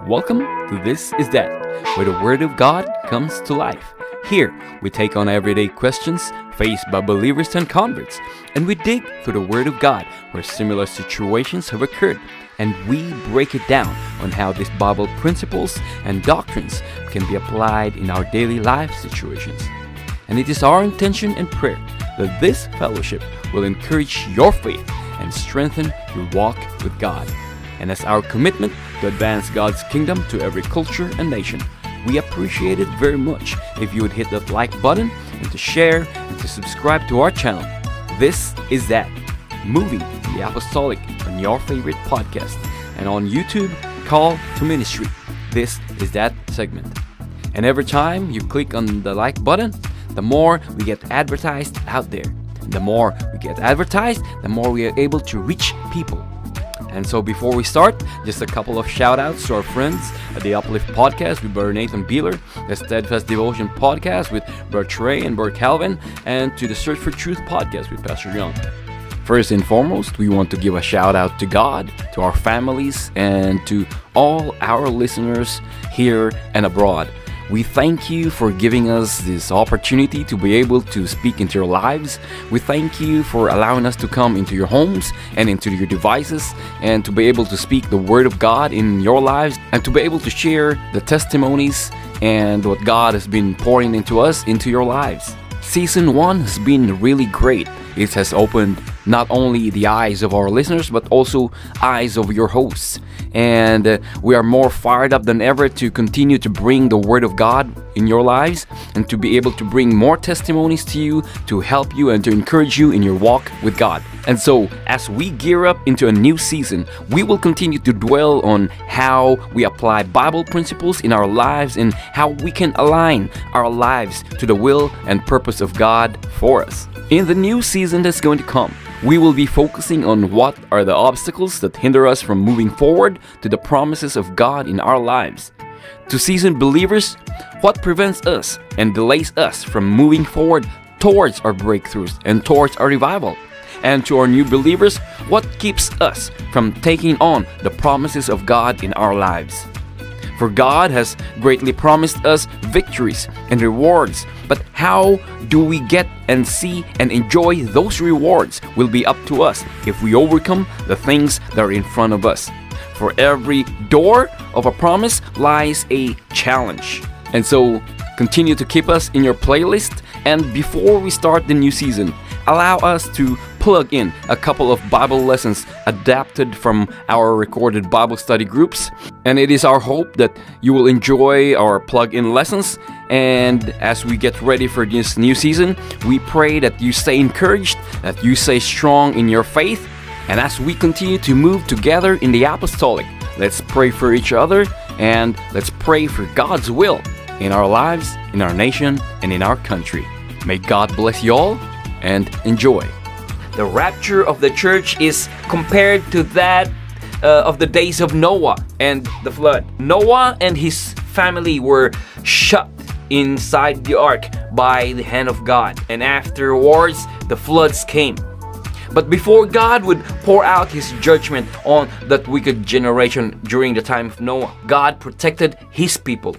Welcome to This Is That, where the Word of God comes to life. Here, we take on everyday questions faced by believers and converts, and we dig through the Word of God where similar situations have occurred, and we break it down on how these Bible principles and doctrines can be applied in our daily life situations. And it is our intention and prayer that this fellowship will encourage your faith and strengthen your walk with God. And as our commitment to advance God's kingdom to every culture and nation, we appreciate it very much if you would hit that like button and to share and to subscribe to our channel. This is that, Moving the Apostolic on your favorite podcast, and on YouTube, Call to Ministry. This is that segment. And every time you click on the like button, the more we get advertised out there. The more we get advertised, the more we are able to reach people. And so before we start, just a couple of shout outs to our friends at the Uplift Podcast with Brother Nathan Beeler, the Steadfast Devotion Podcast with Brother Trey and Brother Calvin, and to the Search for Truth Podcast with Pastor John. First and foremost, we want to give a shout out to God, to our families, and to all our listeners here and abroad. We thank you for giving us this opportunity to be able to speak into your lives. We thank you for allowing us to come into your homes and into your devices and to be able to speak the Word of God in your lives and to be able to share the testimonies and what God has been pouring into us, into your lives. Season 1 has been really great. It has opened not only the eyes of our listeners but also eyes of your hosts. And we are more fired up than ever to continue to bring the Word of God in your lives and to be able to bring more testimonies to you, to help you and to encourage you in your walk with God. And so, as we gear up into a new season, we will continue to dwell on how we apply Bible principles in our lives and how we can align our lives to the will and purpose of God for us. In the new season that's going to come, we will be focusing on what are the obstacles that hinder us from moving forward to the promises of God in our lives. To seasoned believers, what prevents us and delays us from moving forward towards our breakthroughs and towards our revival? And to our new believers, what keeps us from taking on the promises of God in our lives? For God has greatly promised us victories and rewards, but how do we get and see and enjoy those rewards will be up to us if we overcome the things that are in front of us. For every door of a promise lies a challenge. And so continue to keep us in your playlist, and before we start the new season, allow us to plug in a couple of Bible lessons adapted from our recorded Bible study groups. And it is our hope that you will enjoy our plug-in lessons. And as we get ready for this new season, we pray that you stay encouraged, that you stay strong in your faith. And as we continue to move together in the apostolic, let's pray for each other and let's pray for God's will in our lives, in our nation, and in our country. May God bless you all and enjoy. The rapture of the church is compared to that of the days of Noah and the flood. Noah and his family were shut inside the ark by the hand of God, and afterwards the floods came. But before God would pour out his judgment on that wicked generation during the time of Noah, God protected his people.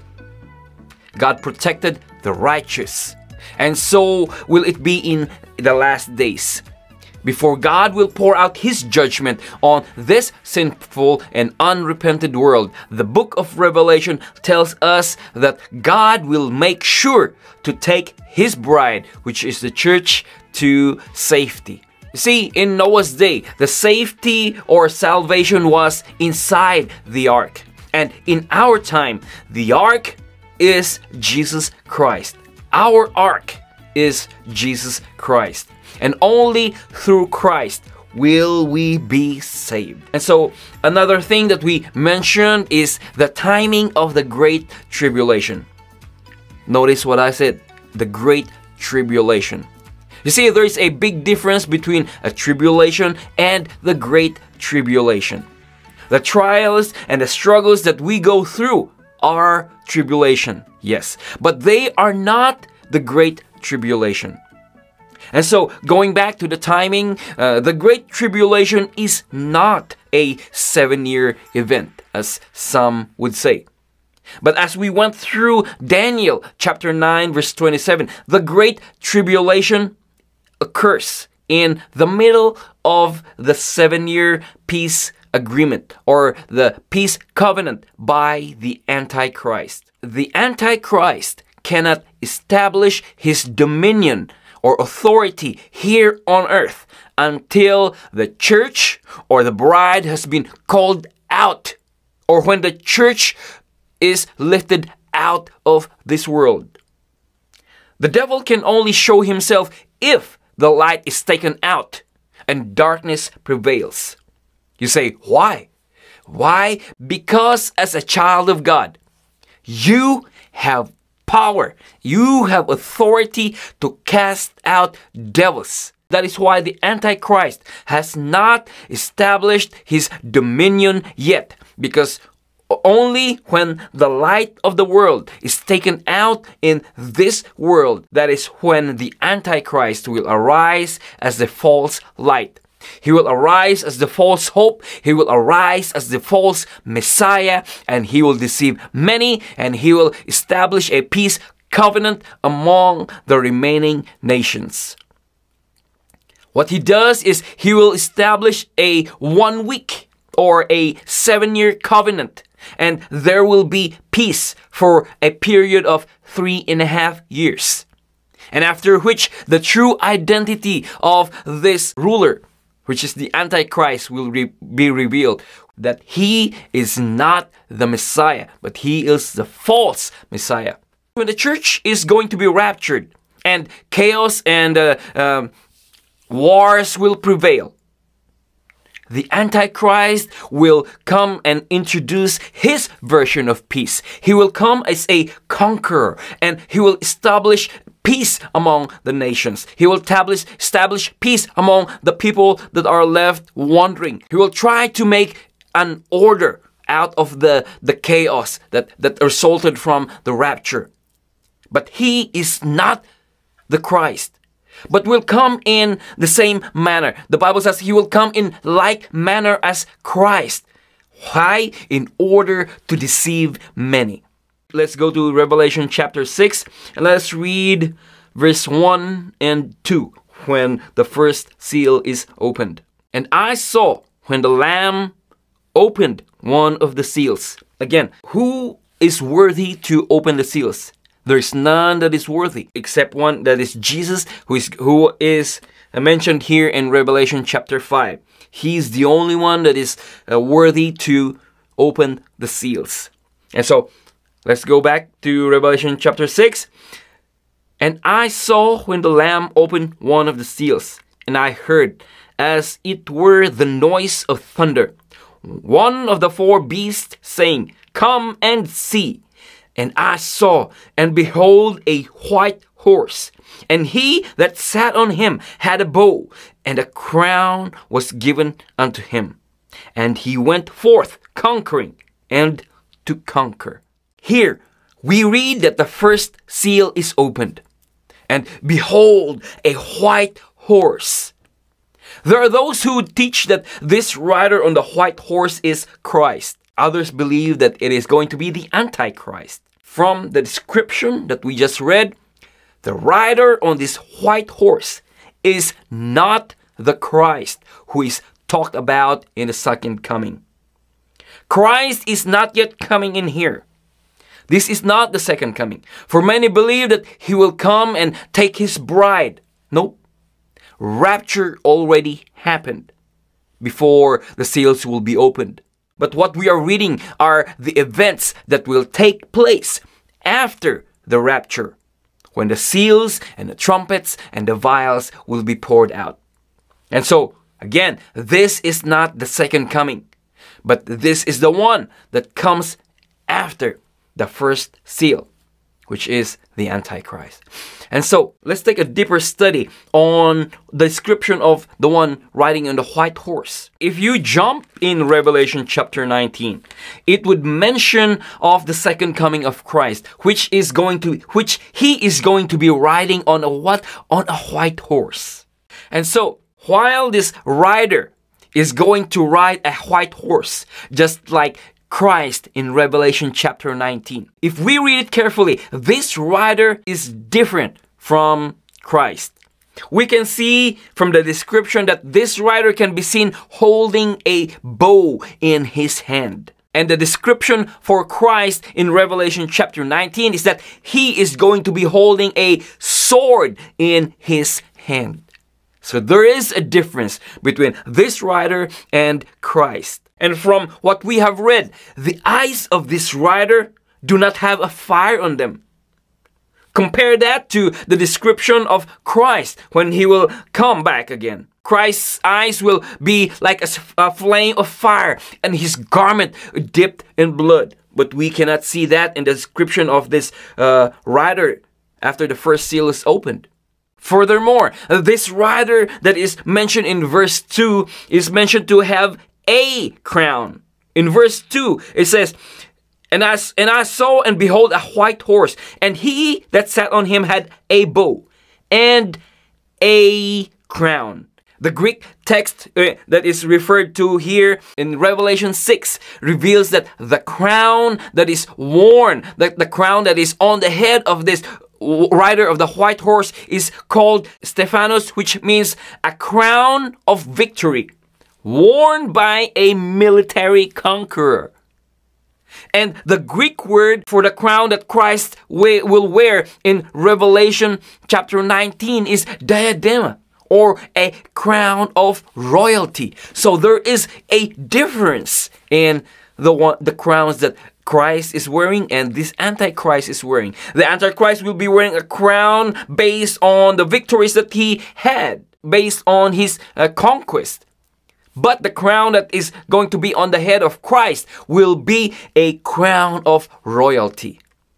God protected the righteous. And so will it be in the last days. Before God will pour out his judgment on this sinful and unrepented world, the book of Revelation tells us that God will make sure to take his bride, which is the church, to safety. You see, in Noah's day, the safety or salvation was inside the ark. And in our time, the ark is Jesus Christ. Our ark is Jesus Christ. And only through Christ will we be saved. And so another thing that we mentioned is the timing of the Great Tribulation. Notice what I said, the Great Tribulation. You see, there is a big difference between a tribulation and the Great Tribulation. The trials and the struggles that we go through are tribulation, yes, but they are not the Great Tribulation. And so, going back to the timing, the Great Tribulation is not a 7-year event, as some would say. But as we went through Daniel chapter 9 verse 27, the great tribulation occurs in the middle of the 7-year peace agreement, or the peace covenant by the Antichrist. The Antichrist cannot establish his dominion or authority here on earth until the church or the bride has been called out, or when the church is lifted out of this world. The devil can only show himself if the light is taken out and darkness prevails. You say, why? Why? Because as a child of God, you have power. You have authority to cast out devils. That is why the Antichrist has not established his dominion yet, because only when the light of the world is taken out in this world, that is when the Antichrist will arise as the false light. He will arise as the false hope. He will arise as the false Messiah, and he will deceive many, and he will establish a peace covenant among the remaining nations. What he does is he will establish a 1 week or a 7-year covenant, and there will be peace for a period of 3.5 years. And after which the true identity of this ruler, which is the Antichrist, will be revealed, that he is not the Messiah, but he is the false Messiah. When the church is going to be raptured, and chaos and wars will prevail, the Antichrist will come and introduce his version of peace. He will come as a conqueror, and he will establish peace among the nations. He will establish peace among the people that are left wandering. He will try to make an order out of the chaos that resulted from the rapture. But he is not the Christ, but will come in the same manner. The Bible says he will come in like manner as Christ. Why? In order to deceive many. Let's go to Revelation chapter 6 and let's read verse 1 and 2 when the first seal is opened. And I saw when the Lamb opened one of the seals. Again, who is worthy to open the seals? There is none that is worthy except one, that is Jesus, who is mentioned here in Revelation chapter 5. He is the only one that is worthy to open the seals. And so, let's go back to Revelation chapter 6. And I saw when the Lamb opened one of the seals, and I heard, as it were the noise of thunder, one of the 4 beasts saying, Come and see. And I saw, and behold, a white horse, and he that sat on him had a bow, and a crown was given unto him. And he went forth conquering and to conquer. Here we read that the first seal is opened, and behold, a white horse. There are those who teach that this rider on the white horse is Christ. Others believe that it is going to be the Antichrist. From the description that we just read, the rider on this white horse is not the Christ who is talked about in the second coming. Christ is not yet coming in here. This is not the second coming. For many believe that he will come and take his bride. Nope. Rapture already happened before the seals will be opened. But what we are reading are the events that will take place after the rapture, when the seals and the trumpets and the vials will be poured out. And so, again, this is not the second coming, but this is the one that comes after the first seal, which is the Antichrist. And so, let's take a deeper study on the description of the one riding on the white horse. If you jump in Revelation chapter 19, it would mention of the second coming of Christ, which he is going to be riding on a what? On a white horse. And so, while this rider is going to ride a white horse, just like Christ in Revelation chapter 19. If we read it carefully, this rider is different from Christ. We can see from the description that this rider can be seen holding a bow in his hand. And the description for Christ in Revelation chapter 19 is that he is going to be holding a sword in his hand. So there is a difference between this rider and Christ. And from what we have read, the eyes of this rider do not have a fire on them. Compare that to the description of Christ when he will come back again. Christ's eyes will be like a flame of fire, and his garment dipped in blood. But we cannot see that in the description of this rider after the first seal is opened. Furthermore, this rider that is mentioned in verse 2 is mentioned to have a crown. In verse 2, it says, And I saw and behold a white horse, and he that sat on him had a bow and a crown. The Greek text that is referred to here in Revelation 6 reveals that the crown that is worn, the crown that is on the head of this rider of the white horse is called Stephanos, which means a crown of victory, worn by a military conqueror. And the Greek word for the crown that Christ will wear in Revelation chapter 19 is diadema, or a crown of royalty. So there is a difference in the crowns that Christ is wearing and this Antichrist is wearing. The Antichrist will be wearing a crown based on the victories that he had, based on his conquest. But the crown that is going to be on the head of Christ will be a crown of royalty.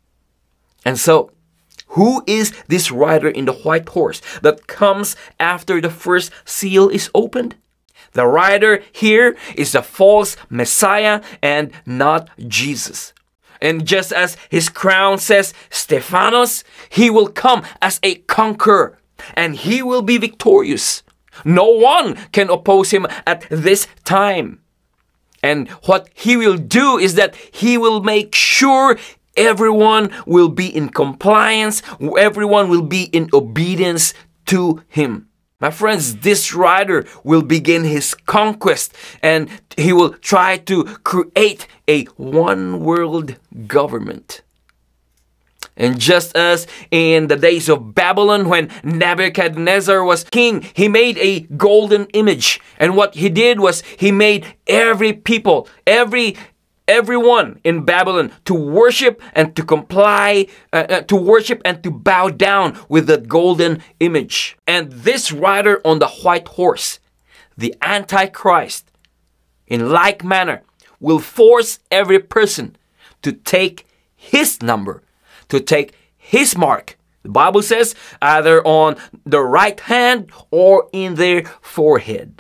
And so, who is this rider in the white horse that comes after the first seal is opened? The rider here is the false Messiah and not Jesus. And just as his crown says Stephanos, he will come as a conqueror and he will be victorious. No one can oppose him at this time. And what he will do is that he will make sure everyone will be in compliance, everyone will be in obedience to him. My friends, this rider will begin his conquest and he will try to create a one world government. And just as in the days of Babylon, when Nebuchadnezzar was king, he made a golden image. And what he did was he made every people, everyone in Babylon to worship and to comply, to worship and to bow down with that golden image. And this rider on the white horse, the Antichrist, in like manner, will force every person to take his number, to take his mark. The Bible says either on the right hand or in their forehead.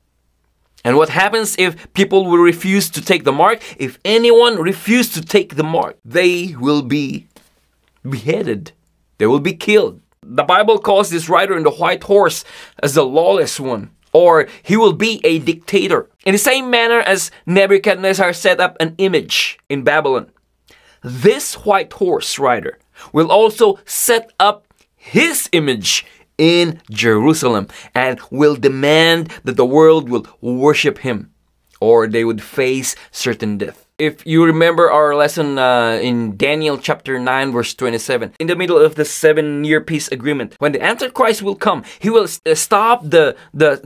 And what happens if people will refuse to take the mark? If anyone refuses to take the mark, they will be beheaded. They will be killed. The Bible calls this rider in the white horse as the lawless one, or he will be a dictator. In the same manner as Nebuchadnezzar set up an image in Babylon, this white horse rider will also set up his image in Jerusalem and will demand that the world will worship him, or they would face certain death. If you remember our lesson in Daniel chapter 9 verse 27, in the middle of the 7-year peace agreement, when the Antichrist will come, he will stop the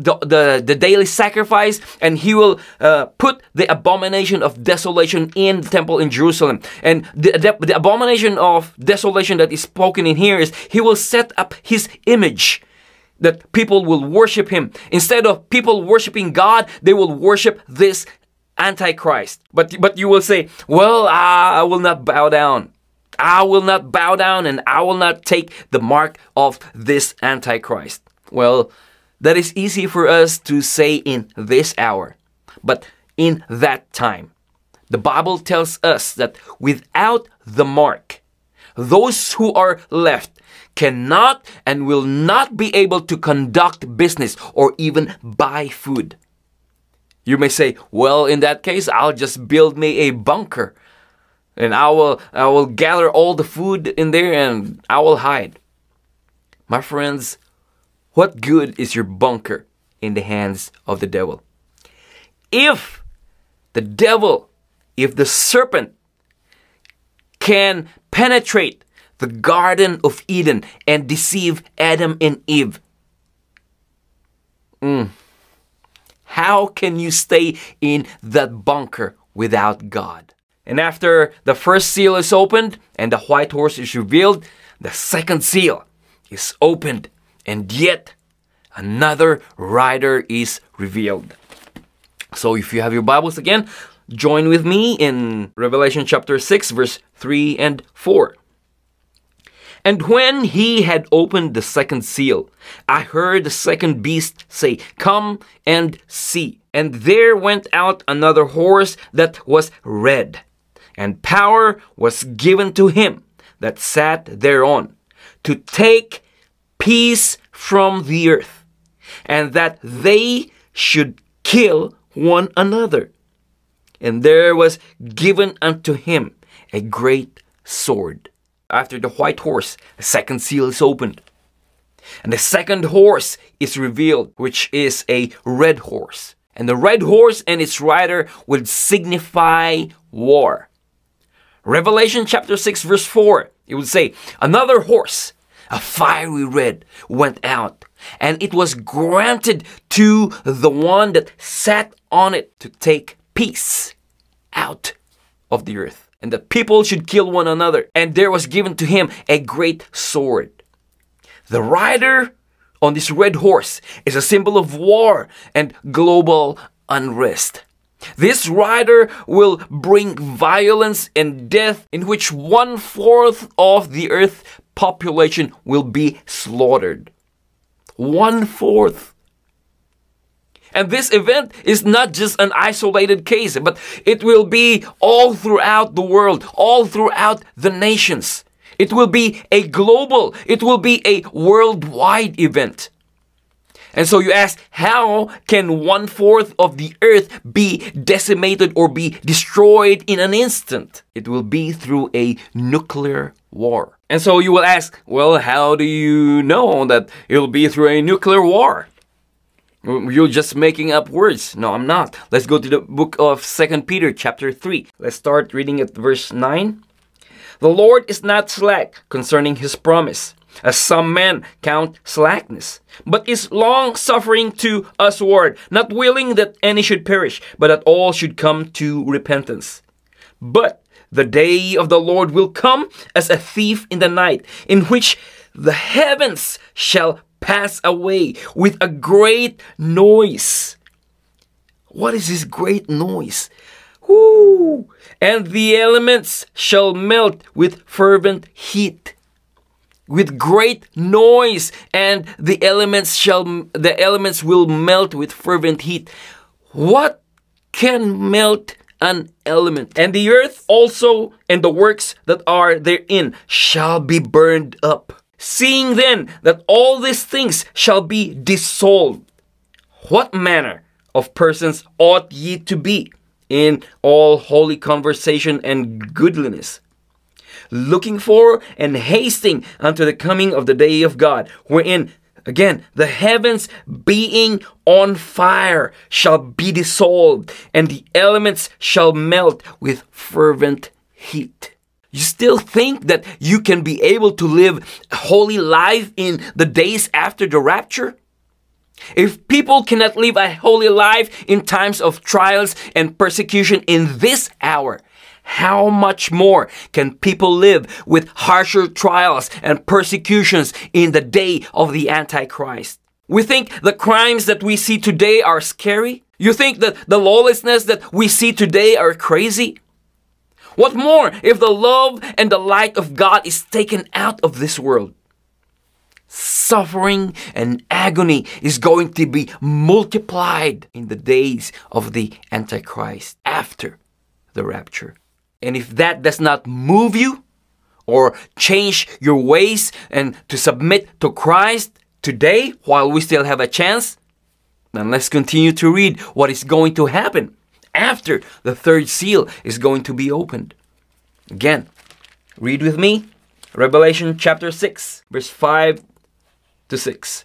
daily sacrifice, and he will put the abomination of desolation in the temple in Jerusalem. And the abomination of desolation that is spoken in here is he will set up his image, that people will worship him. Instead of people worshiping God, they will worship this Antichrist. But you will say, well, I will not bow down. I will not bow down and I will not take the mark of this Antichrist. Well, that is easy for us to say in this hour. But in that time, the Bible tells us that without the mark, those who are left cannot and will not be able to conduct business or even buy food. You may say, well, in that case, I'll just build me a bunker. And I will gather all the food in there and I will hide. My friends, what good is your bunker in the hands of the devil? If the serpent can penetrate the Garden of Eden and deceive Adam and Eve, how can you stay in that bunker without God? And after the first seal is opened and the white horse is revealed, the second seal is opened, and yet another rider is revealed. So if you have your Bibles again, join with me in Revelation chapter 6, verse 3 and 4. And when he had opened the second seal, I heard the second beast say, "Come and see." And there went out another horse that was red, and power was given to him that sat thereon, to take peace from the earth, and that they should kill one another. And there was given unto him a great sword. After the white horse, the second seal is opened. And the second horse is revealed, which is a red horse. And the red horse and its rider would signify war. Revelation chapter 6 verse 4, it would say, another horse, a fiery red, went out, and it was granted to the one that sat on it to take peace out of the earth. And the people should kill one another. And there was given to him a great sword. The rider on this red horse is a symbol of war and global unrest. This rider will bring violence and death, in which 1/4 of the earth population will be slaughtered. 1/4. And this event is not just an isolated case, but it will be all throughout the world, all throughout the nations. It will be a global, it will be a worldwide event. And so you ask, how can 1/4 of the earth be decimated or be destroyed in an instant? It will be through a nuclear war. And so you will ask, well, how do you know that it will be through a nuclear war? You're just making up words. No, I'm not. Let's go to the book of 2 Peter chapter 3. Let's start reading at verse 9. The Lord is not slack concerning his promise, as some men count slackness, but is long-suffering to usward, not willing that any should perish, but that all should come to repentance. But the day of the Lord will come as a thief in the night, in which the heavens shall pass away with a great noise. What is this great noise? Whoo! And the elements shall melt with fervent heat. With great noise, and the elements will melt with fervent heat. What can melt an element? And the earth also and the works that are therein shall be burned up. Seeing then that all these things shall be dissolved, what manner of persons ought ye to be in all holy conversation and goodliness, looking for and hasting unto the coming of the day of God, wherein, again, the heavens being on fire shall be dissolved, and the elements shall melt with fervent heat. You still think that you can be able to live a holy life in the days after the rapture? If people cannot live a holy life in times of trials and persecution in this hour, how much more can people live with harsher trials and persecutions in the day of the Antichrist? We think the crimes that we see today are scary? You think that the lawlessness that we see today are crazy? What more if the love and the light of God is taken out of this world? Suffering and agony is going to be multiplied in the days of the Antichrist after the rapture. And if that does not move you or change your ways and to submit to Christ today while we still have a chance, Now let's continue to read what is going to happen after the third seal is going to be opened. Again, read with me Revelation chapter 6, verse 5 to 6.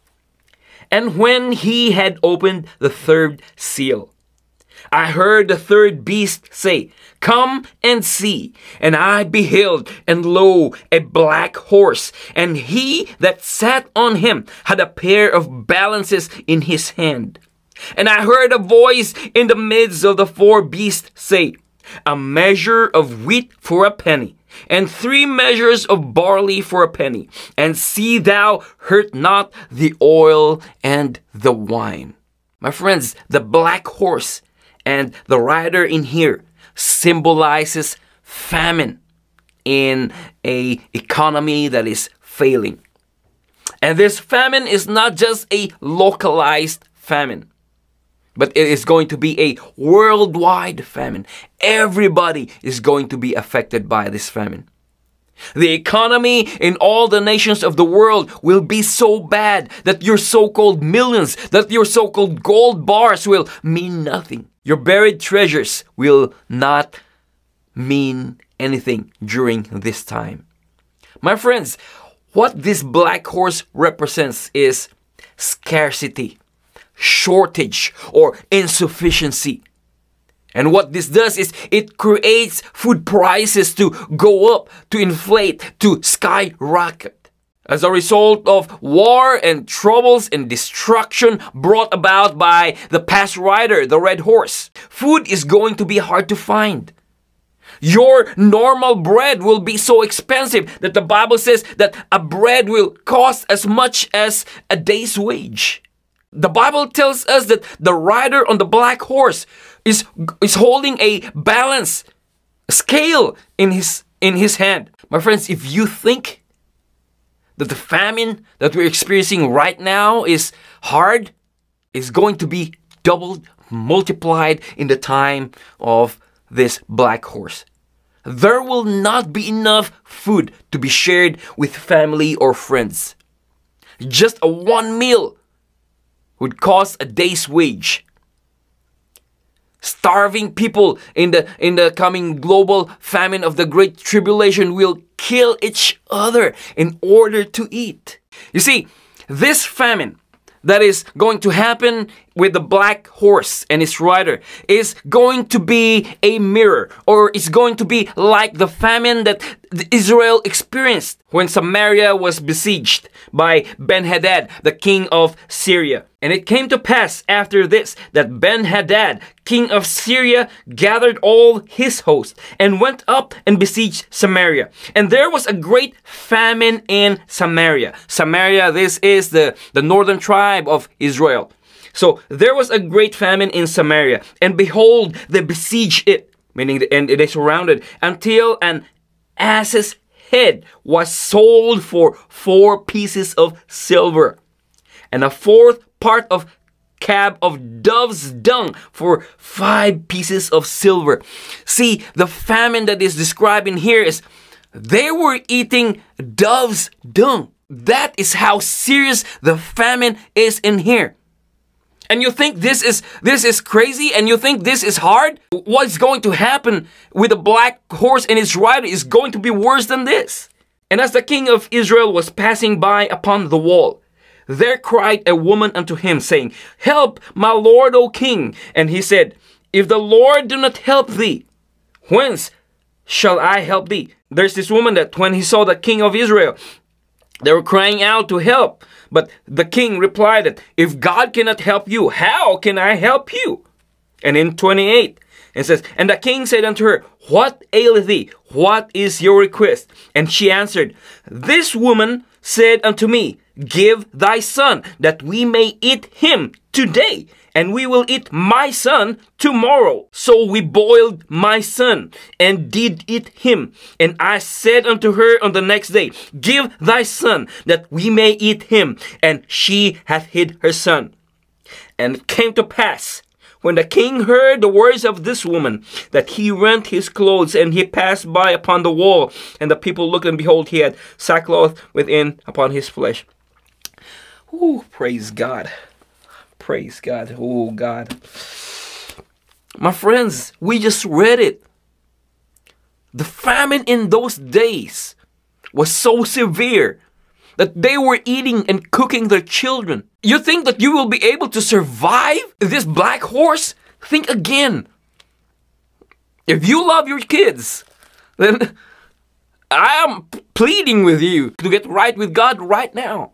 And when he had opened the third seal, I heard the third beast say, Come and see. And I beheld, and lo, a black horse, and he that sat on him had a pair of balances in his hand. And I heard a voice in the midst of the four beasts say, A measure of wheat for a penny, and 3 measures of barley for a penny, and see thou hurt not the oil and the wine. My friends, the black horse and the rider in here symbolizes famine in an economy that is failing. And this famine is not just a localized famine, but it is going to be a worldwide famine. Everybody is going to be affected by this famine. The economy in all the nations of the world will be so bad that your so-called millions, that your so-called gold bars will mean nothing. Your buried treasures will not mean anything during this time. My friends, what this black horse represents is scarcity, shortage, or insufficiency. And what this does is it creates food prices to go up, to inflate, to skyrocket. As a result of war and troubles and destruction brought about by the past rider, the red horse, food is going to be hard to find. Your normal bread will be so expensive that the Bible says that a bread will cost as much as a day's wage. The Bible tells us that the rider on the black horse is holding a balance, a scale in his hand. My friends, if you think that the famine that we're experiencing right now is hard, it's going to be doubled, multiplied in the time of this black horse. There will not be enough food to be shared with family or friends. Just a one meal would cost a day's wage. Starving people in the coming global famine of the Great Tribulation will kill each other in order to eat. You see, this famine that is going to happen with the black horse and its rider is going to be a mirror, or it's going to be like the famine that Israel experienced when Samaria was besieged by Ben-Hadad, the king of Syria. And it came to pass after this that Ben-Hadad, king of Syria, gathered all his host and went up and besieged Samaria. And there was a great famine in Samaria. Samaria, this is the northern tribe of Israel. So there was a great famine in Samaria, and behold, they besieged it, meaning and they surrounded, until an ass's head was sold for 4 pieces of silver, and a 4th part of cab of dove's dung for 5 pieces of silver. See, the famine that is described in here is they were eating dove's dung. That is how serious the famine is in here. And you think this is crazy, and you think this is hard? What's going to happen with the black horse and its rider is going to be worse than this. And as the king of Israel was passing by upon the wall, there cried a woman unto him, saying, Help, my lord, O king. And he said, If the Lord do not help thee, whence shall I help thee? There's this woman that when he saw the king of Israel, they were crying out to help. But the king replied that, If God cannot help you, how can I help you? And in 28, it says, And the king said unto her, What aileth thee? What is your request? And she answered, This woman said unto me, Give thy son, that we may eat him today, and we will eat my son tomorrow. So we boiled my son, and did eat him. And I said unto her on the next day, Give thy son, that we may eat him. And she hath hid her son. And it came to pass, when the king heard the words of this woman, that he rent his clothes, and he passed by upon the wall. And the people looked, and behold, he had sackcloth within upon his flesh. Ooh, praise God. Praise God. Oh, God. My friends, we just read it. The famine in those days was so severe that they were eating and cooking their children. You think that you will be able to survive this black horse? Think again. If you love your kids, then I am pleading with you to get right with God right now.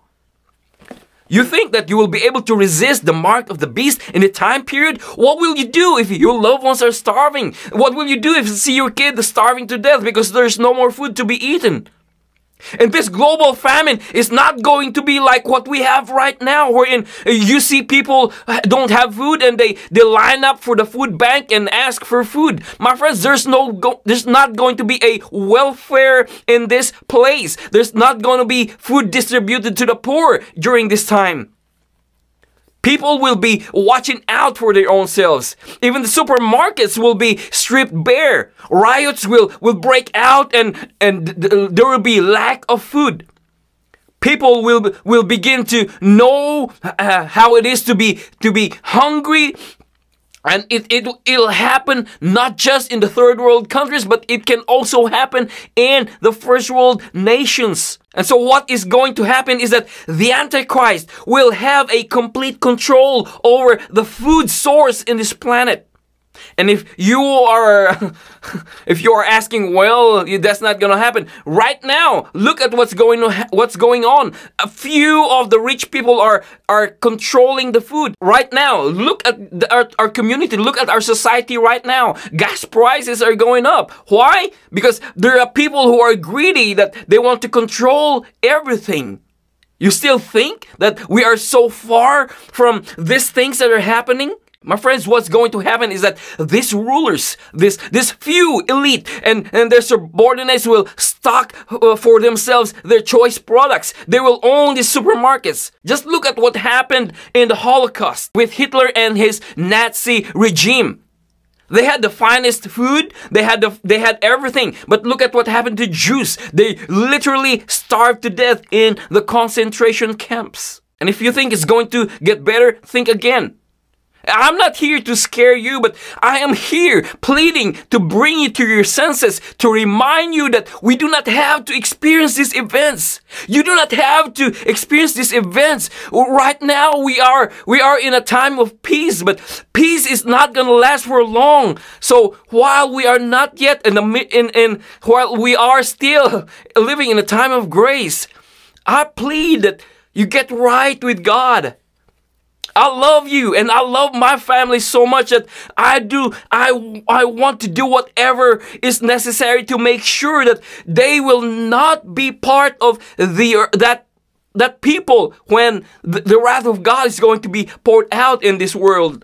You think that you will be able to resist the mark of the beast in a time period? What will you do if your loved ones are starving? What will you do if you see your kid starving to death because there's no more food to be eaten? And this global famine is not going to be like what we have right now, wherein you see people don't have food and they line up for the food bank and ask for food. My friends, there's not going to be a welfare in this place. There's not going to be food distributed to the poor during this time. People will be watching out for their own selves. Even the supermarkets will be stripped bare. Riots will break out and there will be lack of food. People will begin to know how it is to be hungry. And it'll happen not just in the third world countries, but it can also happen in the first world nations. And so what is going to happen is that the Antichrist will have a complete control over the food source in this planet. And if you are asking, well, that's not going to happen. Right now, look at what's going on. A few of the rich people are controlling the food. Right now, look at our community. Look at our society right now. Gas prices are going up. Why? Because there are people who are greedy that they want to control everything. You still think that we are so far from these things that are happening? My friends, what's going to happen is that these rulers, this few elite and their subordinates will stock for themselves their choice products. They will own these supermarkets. Just look at what happened in the Holocaust with Hitler and his Nazi regime. They had the finest food, they had everything, but look at what happened to Jews. They literally starved to death in the concentration camps. And if you think it's going to get better, think again. I'm not here to scare you, but I am here pleading to bring you to your senses, to remind you that we do not have to experience these events. You do not have to experience these events. Right now we are in a time of peace, but peace is not going to last for long. So while we are not yet while we are still living in a time of grace, I plead that you get right with God. I love you and I love my family so much that I want to do whatever is necessary to make sure that they will not be part of that people when the wrath of God is going to be poured out in this world.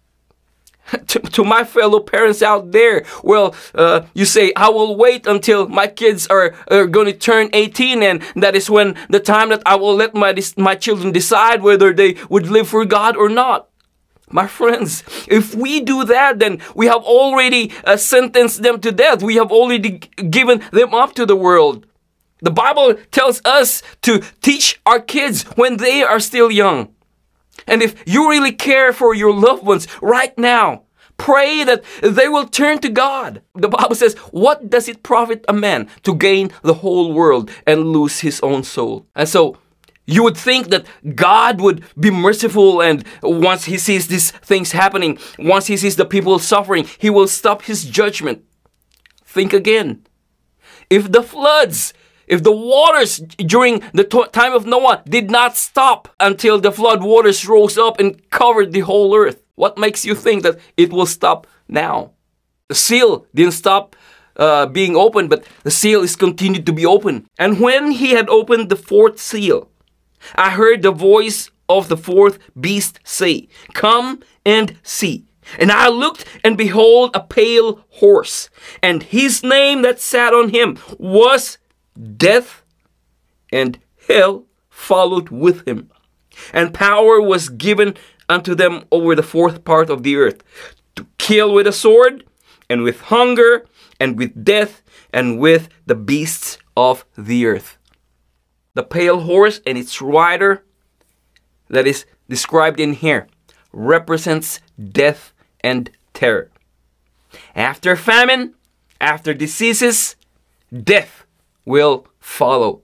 To my fellow parents out there, well, you say, I will wait until my kids are going to turn 18, and that is when the time that I will let my children decide whether they would live for God or not. My friends, if we do that, then we have already sentenced them to death. We have already given them up to the world. The Bible tells us to teach our kids when they are still young. And if you really care for your loved ones right now, pray that they will turn to God. The Bible says, what does it profit a man to gain the whole world and lose his own soul? And so you would think that God would be merciful, and once he sees these things happening, once he sees the people suffering, he will stop his judgment. Think again. If the waters during the time of Noah did not stop until the flood waters rose up and covered the whole earth, what makes you think that it will stop now? The seal didn't stop being opened, but the seal is continued to be open. And when he had opened the fourth seal, I heard the voice of the fourth beast say, "Come and see." And I looked, and behold, a pale horse, and his name that sat on him was Death, and hell followed with him. And power was given unto them over the fourth part of the earth, to kill with a sword, and with hunger, and with death, and with the beasts of the earth. The pale horse and its rider that is described in here represents death and terror. After famine, after diseases, death will follow.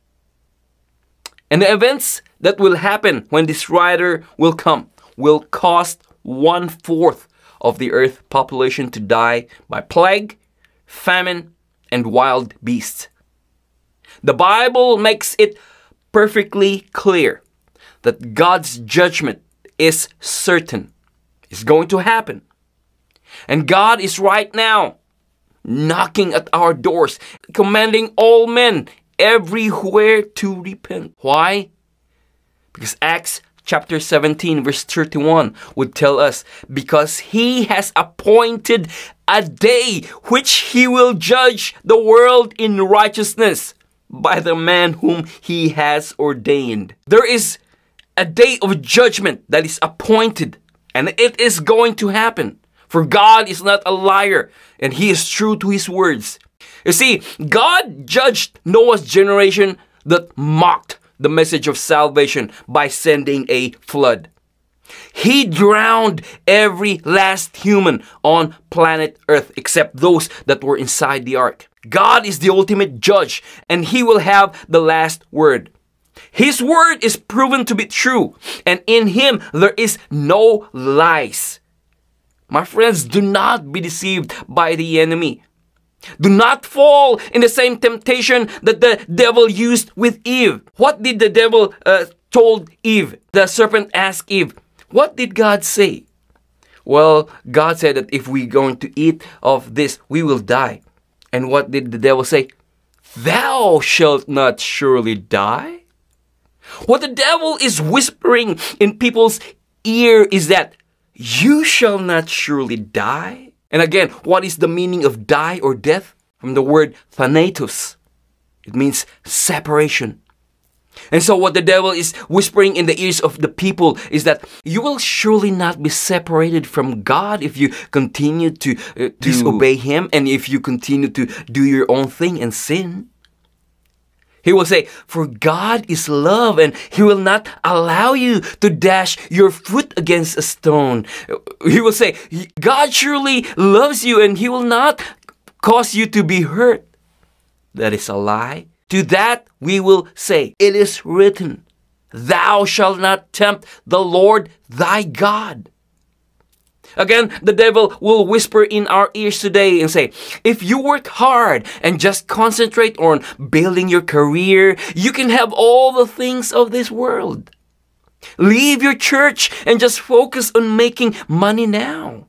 And the events that will happen when this rider will come will cause 1/4 of the earth population to die by plague, famine, and wild beasts. The Bible makes it perfectly clear that God's judgment is certain. It's going to happen. And God is right now knocking at our doors, commanding all men everywhere to repent. Why? Because Acts chapter 17 verse 31 would tell us, because he has appointed a day which he will judge the world in righteousness by the man whom he has ordained. There is a day of judgment that is appointed, and it is going to happen. For God is not a liar, and he is true to his words. You see, God judged Noah's generation that mocked the message of salvation by sending a flood. He drowned every last human on planet Earth except those that were inside the ark. God is the ultimate judge, and he will have the last word. His word is proven to be true, and in him there is no lies. My friends, do not be deceived by the enemy. Do not fall in the same temptation that the devil used with Eve. What did the devil told Eve? The serpent asked Eve, what did God say? Well, God said that if we're going to eat of this, we will die. And what did the devil say? Thou shalt not surely die. What the devil is whispering in people's ear is that you shall not surely die. And again, what is the meaning of die or death? From the word thanatos. It means separation. And so what the devil is whispering in the ears of the people is that you will surely not be separated from God if you continue to disobey him, and if you continue to do your own thing and sin. He will say, for God is love, and he will not allow you to dash your foot against a stone. He will say, God surely loves you, and he will not cause you to be hurt. That is a lie. To that we will say, it is written, thou shalt not tempt the Lord thy God. Again, the devil will whisper in our ears today and say, if you work hard and just concentrate on building your career, you can have all the things of this world. Leave your church and just focus on making money now.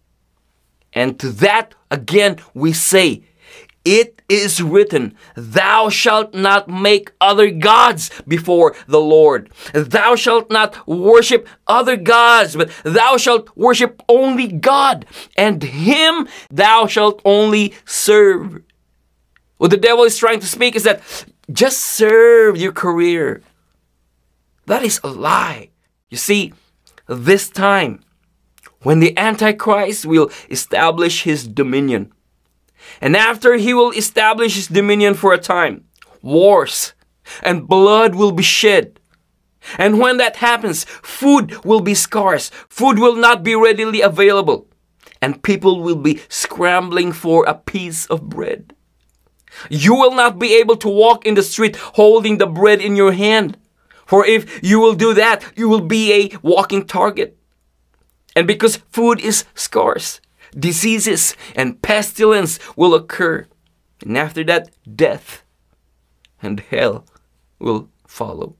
And to that, again, we say, it is written, thou shalt not make other gods before the Lord. Thou shalt not worship other gods, but thou shalt worship only God, and him thou shalt only serve. What the devil is trying to speak is that just serve your career. That is a lie. You see, this time, when the Antichrist will establish his dominion, and after he will establish his dominion for a time, wars and blood will be shed. And when that happens, food will be scarce. Food will not be readily available. And people will be scrambling for a piece of bread. You will not be able to walk in the street holding the bread in your hand. For if you will do that, you will be a walking target. And because food is scarce, diseases and pestilence will occur. And after that, death and hell will follow.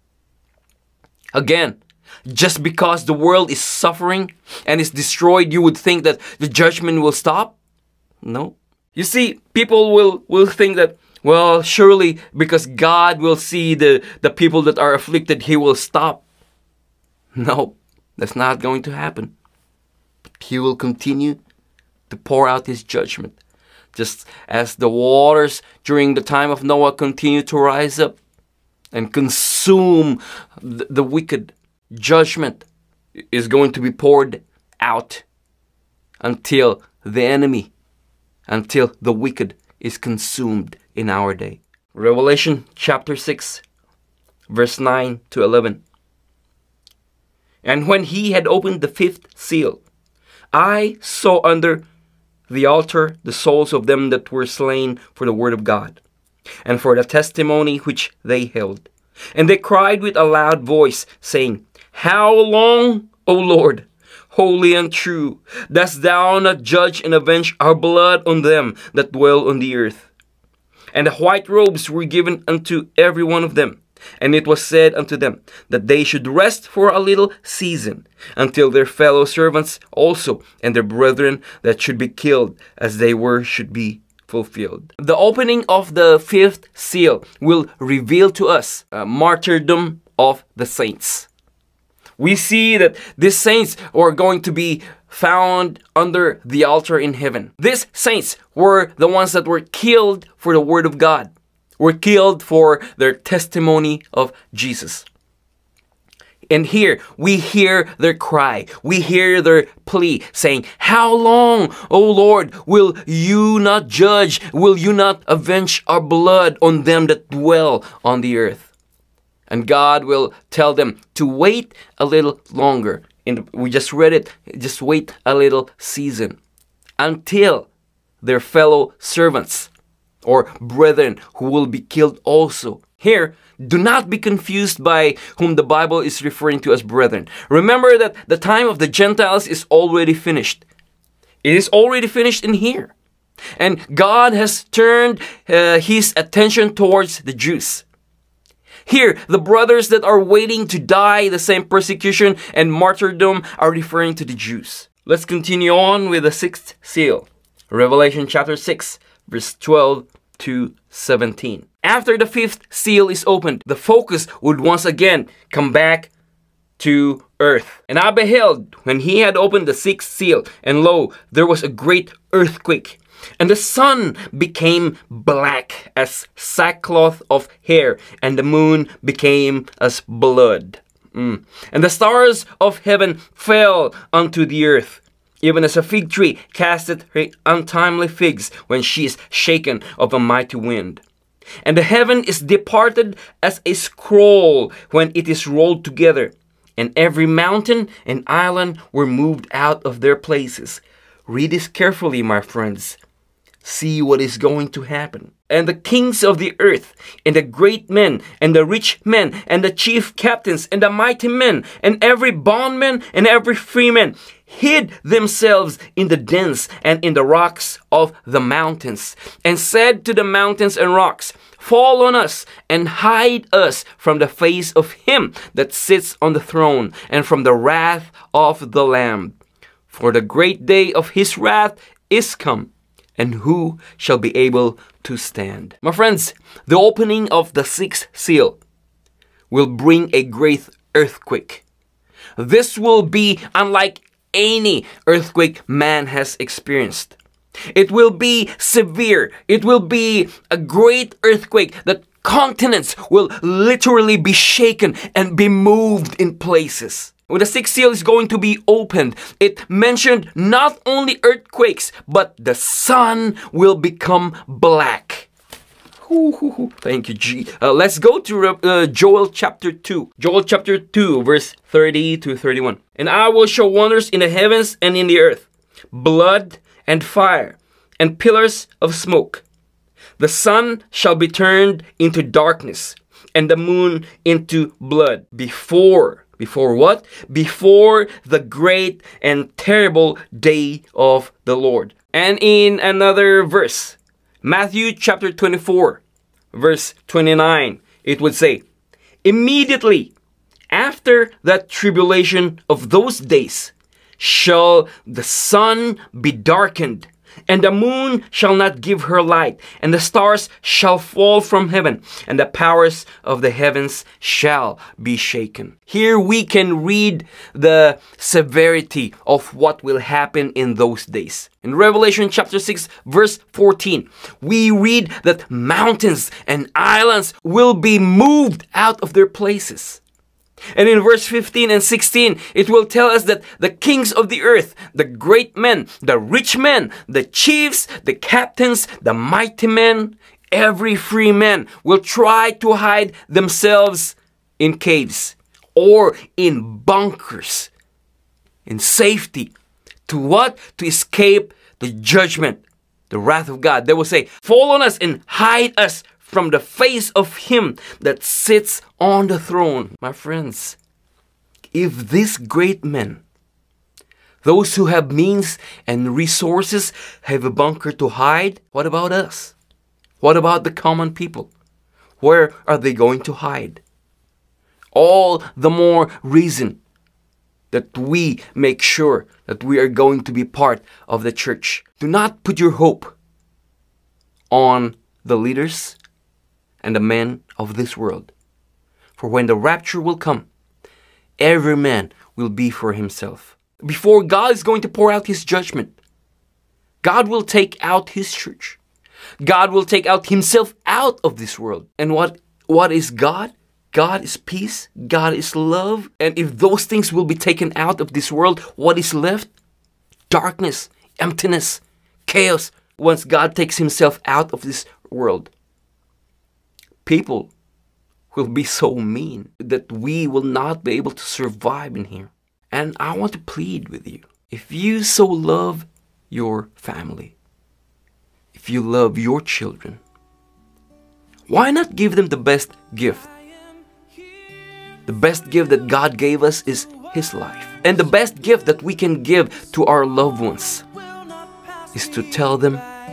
Again, just because the world is suffering and is destroyed, you would think that the judgment will stop? No. You see, people will think that, well, surely because God will see the people that are afflicted, he will stop. No, that's not going to happen. He will continue to pour out his judgment. Just as the waters during the time of Noah continue to rise up and consume the wicked, judgment is going to be poured out until the enemy, until the wicked is consumed in our day. Revelation chapter 6, verse 9 to 11. And when he had opened the fifth seal, I saw under the altar the souls of them that were slain for the word of God, and for the testimony which they held. And they cried with a loud voice, saying, How long, O Lord, holy and true, dost thou not judge and avenge our blood on them that dwell on the earth? And the white robes were given unto every one of them. And it was said unto them that they should rest for a little season, until their fellow servants also and their brethren that should be killed as they were should be fulfilled. The opening of the fifth seal will reveal to us a martyrdom of the saints. We see that these saints are going to be found under the altar in heaven. These saints were the ones that were killed for the word of God, were killed for their testimony of Jesus. And here we hear their cry, we hear their plea, saying, How long, O Lord, will you not judge? Will you not avenge our blood on them that dwell on the earth? And God will tell them to wait a little longer. And we just read it, just wait a little season until their fellow servants or brethren who will be killed also. Here, do not be confused by whom the Bible is referring to as brethren. Remember that the time of the Gentiles is already finished. It is already finished in here. And God has turned his attention towards the Jews. Here, the brothers that are waiting to die the same persecution and martyrdom are referring to the Jews. Let's continue on with the sixth seal. Revelation chapter 6, verse 12 to 17. After the fifth seal is opened, the focus would once again come back to earth. And I beheld when he had opened the sixth seal, and lo, there was a great earthquake. And the sun became black as sackcloth of hair, and the moon became as blood. And the stars of heaven fell unto the earth, even as a fig tree casteth her untimely figs when she is shaken of a mighty wind. And the heaven is departed as a scroll when it is rolled together, and every mountain and island were moved out of their places. Read this carefully, my friends. See what is going to happen. And the kings of the earth, and the great men, and the rich men, and the chief captains, and the mighty men, and every bondman, and every freeman, hid themselves in the dens and in the rocks of the mountains, and said to the mountains and rocks, Fall on us, and hide us from the face of him that sits on the throne, and from the wrath of the Lamb. For the great day of his wrath is come, and who shall be able to stand? My friends, the opening of the sixth seal will bring a great earthquake. This will be unlike any earthquake man has experienced. It will be severe. It will be a great earthquake that continents will literally be shaken and be moved in places. When the sixth seal is going to be opened, it mentioned not only earthquakes, but the sun will become black. Thank you, G. Let's go to Joel chapter 2. Joel chapter 2, verse 30 to 31. And I will show wonders in the heavens and in the earth, blood and fire, and pillars of smoke. The sun shall be turned into darkness, and the moon into blood, before what? Before the great and terrible day of the Lord. And in another verse, Matthew chapter 24, verse 29, it would say, Immediately after that tribulation of those days shall the sun be darkened, and the moon shall not give her light, and the stars shall fall from heaven, and the powers of the heavens shall be shaken. Here we can read the severity of what will happen in those days. In Revelation chapter 6, verse 14, we read that mountains and islands will be moved out of their places. And in verse 15 and 16, it will tell us that the kings of the earth, the great men, the rich men, the chiefs, the captains, the mighty men, every free man will try to hide themselves in caves or in bunkers, in safety. To what? To escape the judgment, the wrath of God. They will say, fall on us and hide us from the face of Him that sits on the throne. My friends, if these great men, those who have means and resources, have a bunker to hide, what about us? What about the common people? Where are they going to hide? All the more reason that we make sure that we are going to be part of the church. Do not put your hope on the leaders and the men of this world. For when the rapture will come, every man will be for himself. Before God is going to pour out His judgment, God will take out His church. God will take out Himself out of this world. And what is God? God is peace. God is love. And if those things will be taken out of this world, what is left? Darkness, emptiness, chaos. Once God takes Himself out of this world, people will be so mean that we will not be able to survive in here. And I want to plead with you. If you so love your family, if you love your children, why not give them the best gift? The best gift that God gave us is His life. And the best gift that we can give to our loved ones is to tell them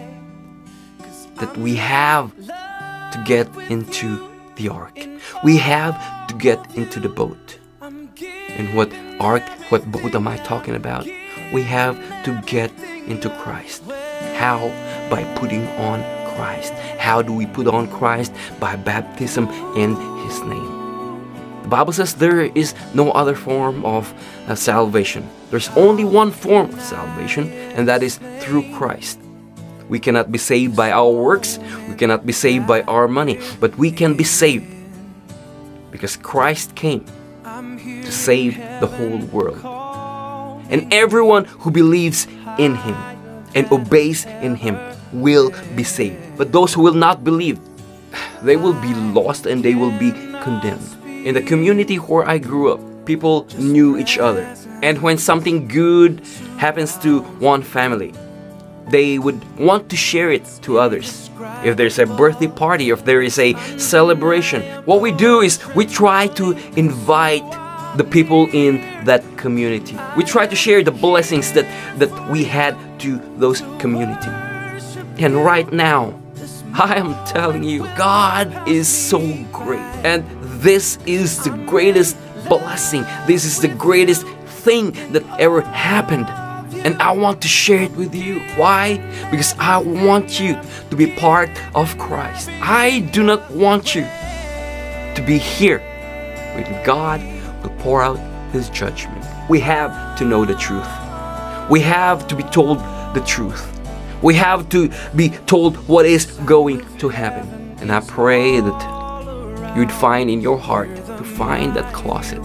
that we have to get into the ark. We have to get into the boat. And what ark, what boat am I talking about? We have to get into Christ. How? By putting on Christ. How do we put on Christ? By baptism in His name. The Bible says there is no other form of salvation. There's only one form of salvation, and that is through Christ. We cannot be saved by our works. We cannot be saved by our money. But we can be saved because Christ came to save the whole world. And everyone who believes in Him and obeys in Him will be saved. But those who will not believe, they will be lost and they will be condemned. In the community where I grew up, people knew each other. And when something good happens to one family, they would want to share it to others. If there's a birthday party, if there is a celebration, what we do is we try to invite the people in that community. We try to share the blessings that we had to those community. And right now, I am telling you, God is so great. And this is the greatest blessing. This is the greatest thing that ever happened. And I want to share it with you. Why? Because I want you to be part of Christ. I do not want you to be here when God will pour out His judgment. We have to know the truth. We have to be told the truth. We have to be told what is going to happen. And I pray that you'd find in your heart to find that closet.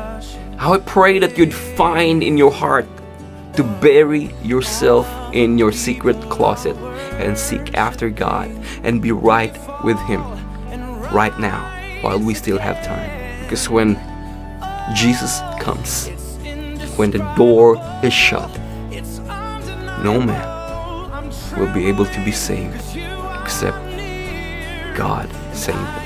I would pray that you'd find in your heart to bury yourself in your secret closet and seek after God and be right with Him right now while we still have time. Because when Jesus comes, when the door is shut, no man will be able to be saved except God save them.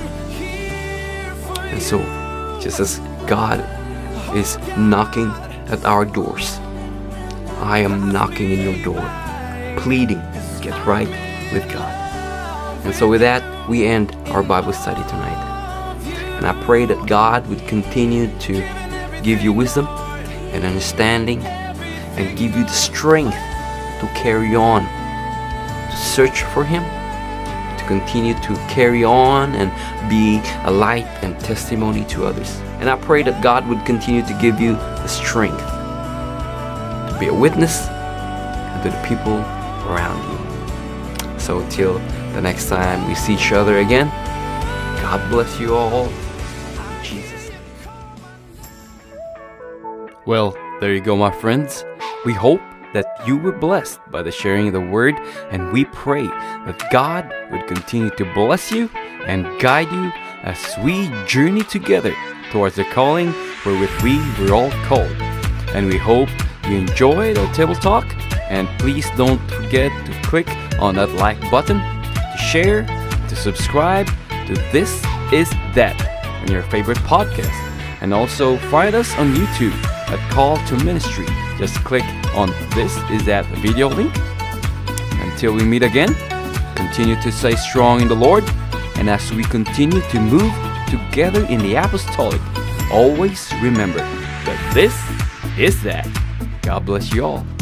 And so, just as God is knocking at our doors, I am knocking in your door, pleading, get right with God. And so with that, we end our Bible study tonight. And I pray that God would continue to give you wisdom and understanding and give you the strength to carry on, to search for Him, to continue to carry on and be a light and testimony to others. And I pray that God would continue to give you the strength to be a witness to the people around you. So till the next time we see each other again, God bless you all. In Jesus' name. Well, there you go, my friends. We hope that you were blessed by the sharing of the word, and we pray that God would continue to bless you and guide you as we journey together towards the calling wherewith we were all called. And we hope you enjoyed our table talk, and please don't forget to click on that like button, to share, to subscribe to This Is That on your favorite podcast. And also find us on YouTube at Call to Ministry. Just click on This Is That video link. Until we meet again, continue to stay strong in the Lord, and as we continue to move together in the apostolic, always remember that this is that. God bless you all.